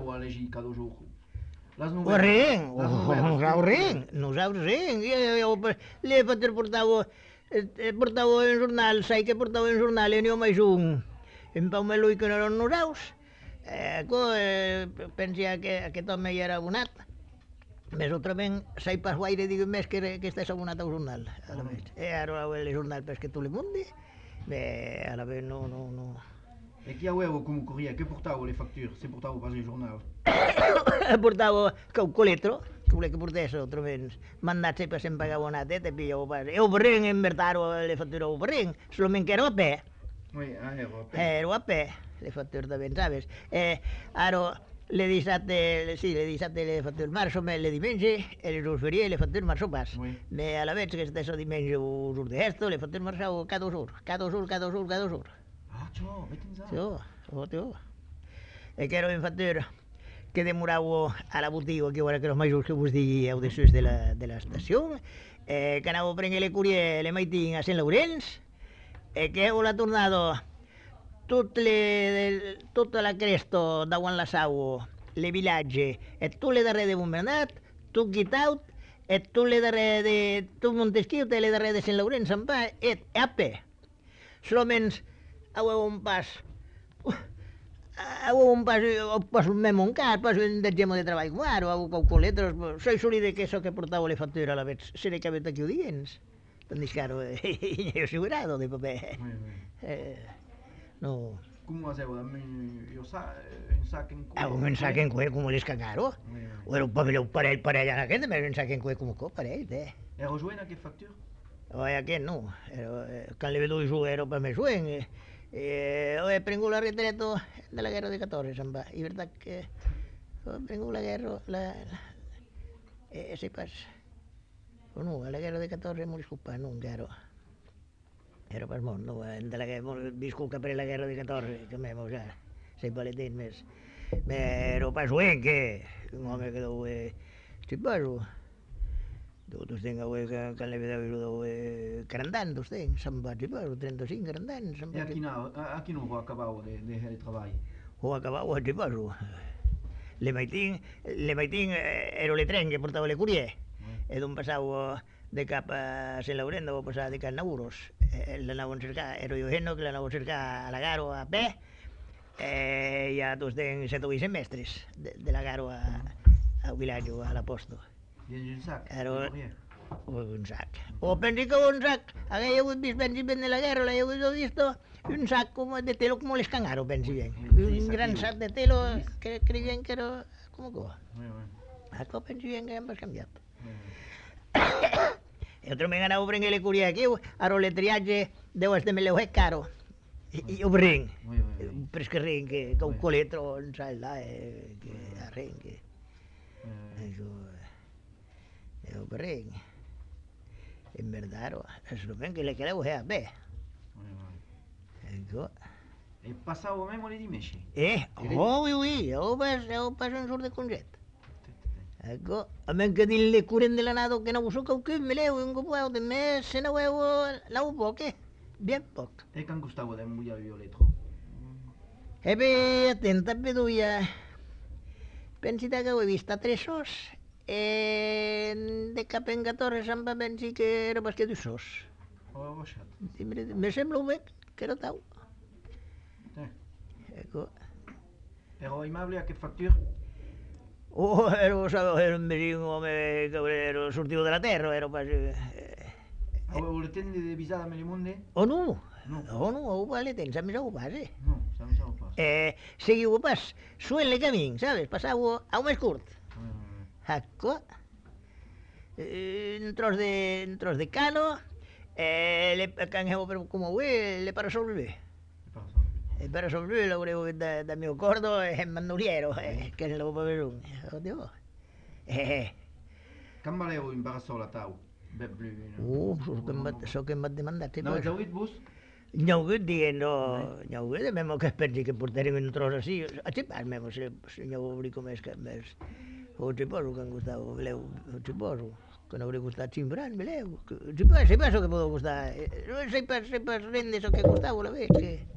Gustavo a llegir cada jour? Les O novel·les. res, Les novel·les. no saps res, no saps res. Le portava un jornal, sai que portava un jornal, i jo mai un. Em pau me lui que no eren nosaus. Pensia que aquest home ja era abonat. Més altrament, sai pas guaire, dic més que estàs abonat al jornal. Ara el jornal per que tu li mundi. Bé, ara bé, no. E chi aveva come corriere? Che portavo le fatture? Se portavo quasi il giornale? Portava calcoletro, que volia que portés altrament. Mandat sempre se'n pagava una teta, i jo ho barrenc, en veritat, le fatture ho barrenc, solament que ero a pe. Ero a pe, le fatture també, sabes? Ara, le dissabte le fatture marzo, le diumenge, les usferia, le fatture marzo pas. Me a la vez que stesso diumenge us d'esto, le fatture marzo cada usur. Ah, ciò, vedi in Ciò. E che ero in fattura que demorava a la botiga, que ara que els majors que vos dieu de sus de l'estació, que anava a prendre le courier, le maitin a Sant Laurenç, que heu la tornado tota la cresta d'Aguant la Sau, le vilatge, e tu le darrere de Bombernat, tu Guitaut, e tu le darrere de tu Montesquieu, te le darrere de Sant Laurenç, en pa, et a pe. Solament aveu un pas mesmo un cas, pas un d'exemple de treball com ara, o calculetres, soy solide que eso que portava le fattura a la vez, seré que avete aquí ho dins. Tandis caro, io assicurato di papà. No. Come facevo? Un sac in cui? Un sac in cui, come les cagaro. O era un parell en aquest, més un sac in cui com parell, Ero joint a che fatture? Aquest no, quan le vedo jo ero per més joint, ho prengut la retreto de la guerra de 14, se'n va. I veritat que ho prengut la guerra, se pas... O no, a la guerra de 14 m'ho disculpa, no, encara. Era pas molt, no, de la guerra, disculpa per la guerra de 14, que m'he mosat, sei paletet més. Però pas joent, que un home que deu... Si paso... Tots tenc que le vedeu grandant, tots tenc, se'n va, si paso, 35 grandant. E a quin ho acabau de treball? Ho acabau, si paso. Le maitin ero le tren que portava le courier. E d'on passau de cap a Sant Laurent, deu passar de Can Nauros. L'anaven a cercar, ero jo gent que l'anaven a cercar a la Garo a pe, ja tots tenc 7 o 8 semestres de la Garo al vilatge, a l'aposto. Dins un sac? Un sac. O pensi que un sac, aquell vist, pensi ben de la guerra, l'heu vist, un sac de telo como les cangaro, pensi bien. Un gran sac de telo que creien que era com que va. Això pensi bien que hem canviat. I altrament anava a prendre le curia aquí, ara el triatge deu estar me l'heu caro. I ho brinc. Però és que rinc, que un coletro, un sal là, que arrenc. Io brinc. In verdad, es lo que le quereu a bé. Ecco. E passavo mesmo le dimesci? Oui, ho pas un surt de conget. Ecco, a men que din le curen de l'anado que no vos soc que me leu un copau de mes, se no veu la poc, bien poc. E can gustavo de muia violetro? E bé, attenta, veduia. Pensita que ho he vist a 3 sos, de cap en 14 se'n va pensi que era pas que 2 sos. Ho he baixat. Me sembla un bec que era tau. Ecco. Ero aimable a che fatture? Era un home que sortiu de la terra, era pas... Avevo le tende de visata me le monde? O no? No, ho vale tens, a més ho pas, No, se mi ho pas. Seguiu pas, suen le camins, sabes? Passau a un més curt. Ecco. Un tros de cano, can heu com ho ve, le parasol blu. Il parasol blu l'avreo da mio cordo e mandoliero, che ne l'avevo per un. Oddio. Can valeu un parasol a tau? So que em vaig demandar. No, heu dit vos? No ho dient, no, memo que pensi que portarem un tros així. Així pas, memo, si no ho com és que més... Ho suposo que en Gustavo, veleu, ho suposo, que no hauria costat 5 francs, veleu. Si pas, que podeu costar. No sé pas res d'això que Gustavo, la veig, que...